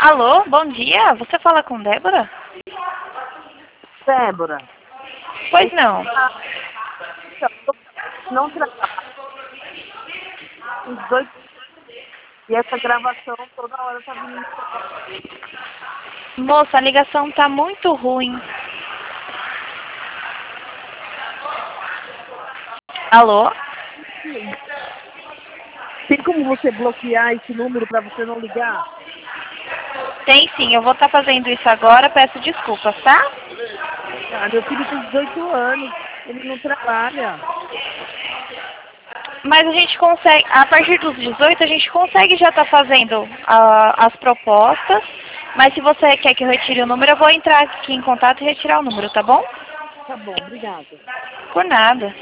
Alô, bom dia. Você fala com Débora? Débora, Pois não. não trabalho os dois e essa gravação toda hora tá vindo. Moça, a ligação tá muito ruim. Alô? Tem como você bloquear esse número para você não ligar? Tem sim, eu vou estar fazendo isso agora, peço desculpas, tá? Ah, meu filho tem 18 anos, ele não trabalha. Mas a gente consegue, a partir dos 18 a gente consegue já estar fazendo as propostas, mas se você quer que eu retire o número, eu vou entrar aqui em contato e retirar o número, tá bom? Tá bom, obrigada. Por nada.